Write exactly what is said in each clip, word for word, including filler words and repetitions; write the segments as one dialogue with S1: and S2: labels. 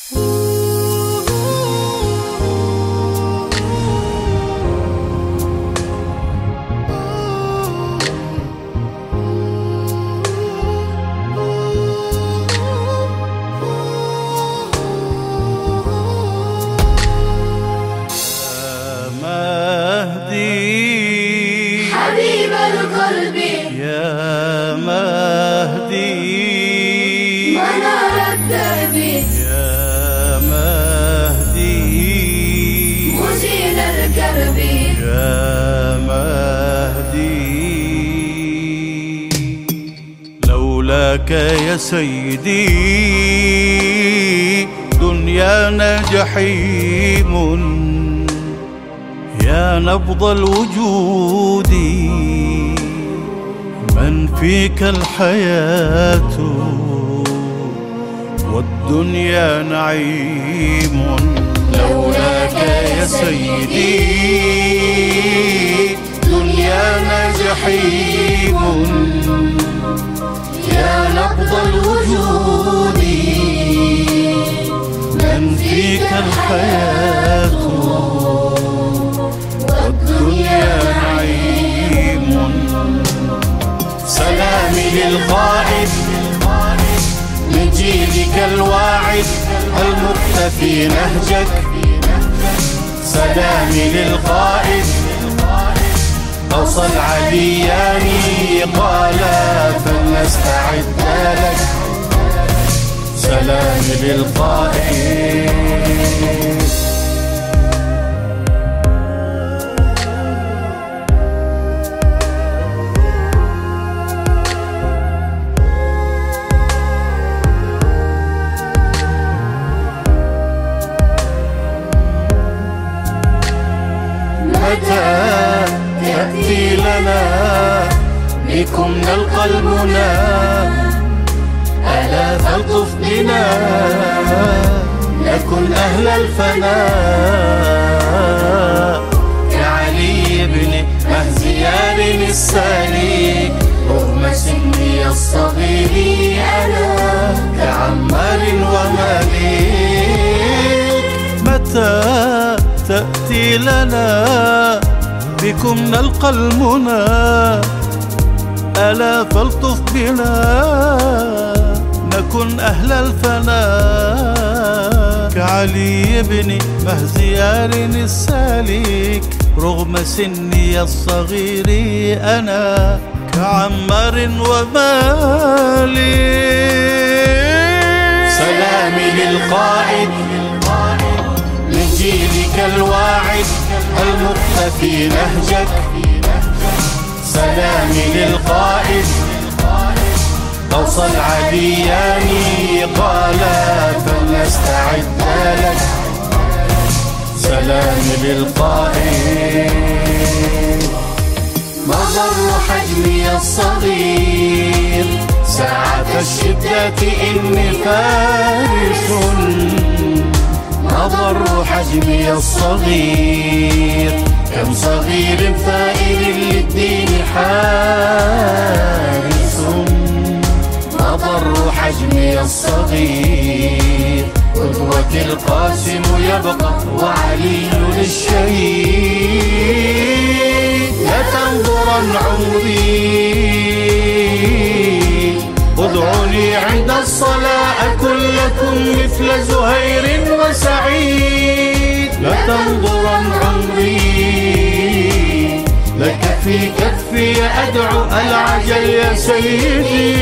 S1: حبيب القلب
S2: يا مهدي،
S1: منار الدرب
S2: يا مهدي،
S1: مزيل الكرب
S2: يا مهدي. لولاك يا سيدي دنيانا جحيم، يا نبض الوجود من فيك الحياة والدنيا نعيم. لولاك يا سيدي دنيانا جحيم، يا نبض الوجود من فيك الحياة والدنيا نعيم. سلامي للقائد من جيلك الواعد المقتفي نهجك، سلامي للقائد أوصى العليان قالا فلنستعد لك، سلامي للقائد. متى يأتي لنا بكم نلقى المنى، ألا فالطف بنا نكن أهل الفناء، كعلي بن مهزيان السالي رغم سني الصغير أنا كعمار ومالك. متى تأتي لنا بكم نلقى المنى، ألا فالطف بنا نكن أهل الفناء، كعلي بن مهزيان السالك رغم سني الصغير أنا كعمار ومالك. سلامي للقائد من جيلك الواعد المقتفي نهجك، سلامي للقائد أوصى العليان قالا فلنستعد لك، سلامي للقائد. مضر حجمي الصغير ساعة الشدة إني فارس، مضر حجمي الصغير كم صغير ثائر للدين حارس. مضر حجمي الصغير قدوتي القاسم يبقى وعلي للشهيد. لا تنظرن عمري ادعوني عند الصلاة كلكم مثل زهير وسعيد. لا تنظرن عمري لك في كفي أدعو العجل يا سيدي.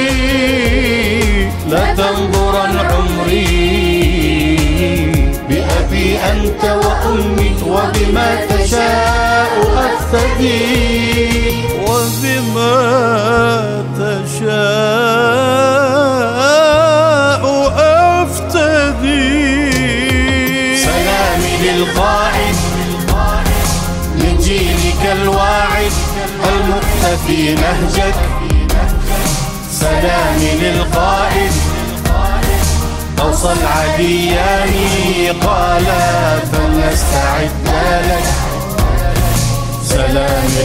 S2: لا تنظرن عمري بأبي أنت وأمي وبما تشاء أفتدي، وبما تشاء أفتدي. سلامي للقائد من جيلك الواعد المقتفي نهجك، سلامي للقائد أوصى العليان قالا فلنستعد لك، سلامي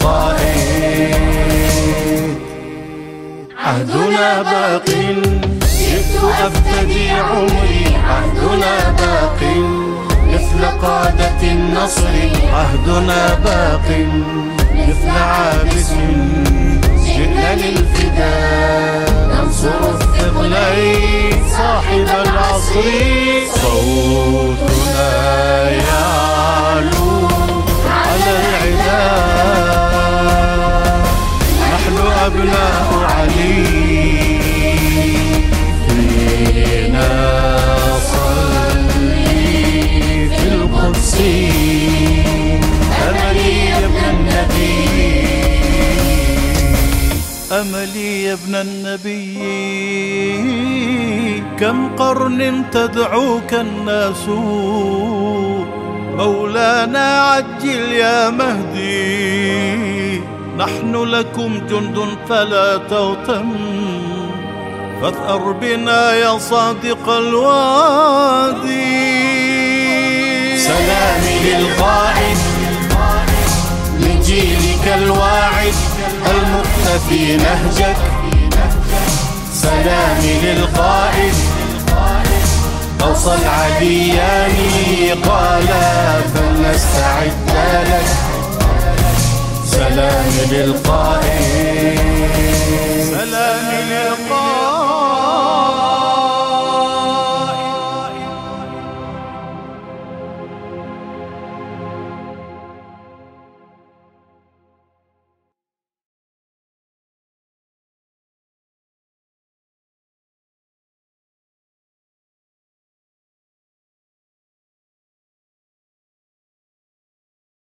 S2: للقائد. عهدنا باق جئت أفتدي عمري عهدنا باق مثل قادة النصر، عهدنا باق مثل عابس، جئنا للفداء ننصر الثقلين صاحب العصر. صوتنا يعلو على العداء، نحن أبناء علي، فينا صلي في القدس، أملي يا ابن النبي، أملي يا ابن النبي. كم قرن تدعوك الناس، مولانا عجل يا مهدي، نحن لكم جند فلا توتم، فاثأر بنا يا صادق الوادي. سلامي للقائد من جيلك الواعد المقتفي نهجك، سلامي للقائد أوصى العديان قال فلنستعد لك، سلامي للقائد